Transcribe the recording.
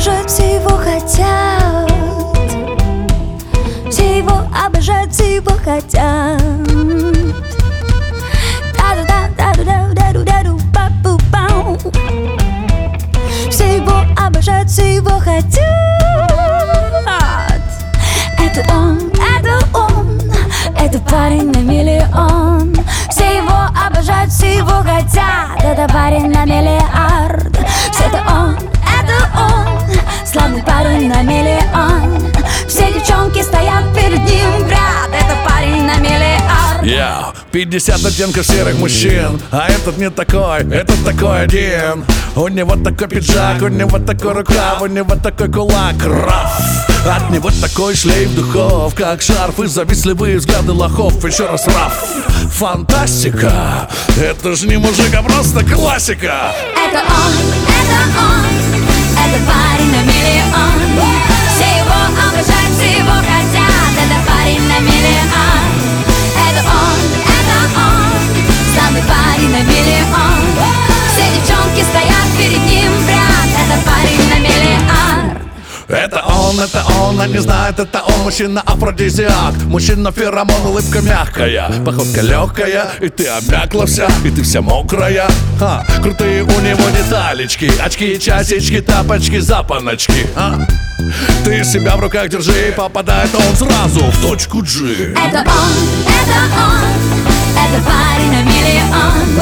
обожают, все его хотят. Все его обожают, все его хотят. Все его обожают, все его хотят. Это он, это парень на миллион. Все его обожают, все его хотят. Это парень на миллиард. Это он, славный парень на миллион. Все девчонки стоят перед ним в ряд. Это парень на миллиард. 50 оттенков серых мужчин, а этот не такой, этот такой один. У него такой пиджак, у него такой рукав, у него такой кулак, раф. От него такой шлейф духов, как шарф, и завистливые взгляды лохов. Еще раз раф. Фантастика, это ж не мужик, а просто классика. Это он, это парень на миллион. Все его обожают, все его хотят. Это парень на миллион. Это он, славный парень на миллион. Все девчонки стоят перед ним в ряд. Это парень на миллион. Это он, они знают, это он. Мужчина афродизиак, мужчина феромон, улыбка мягкая, походка легкая, и ты обмякла вся, и ты вся мокрая. Крутые у него деталечки, очки, часички, тапочки, запоночки. Ты себя в руках держи, и попадает он сразу в точку G. Это он, это парень на миллион.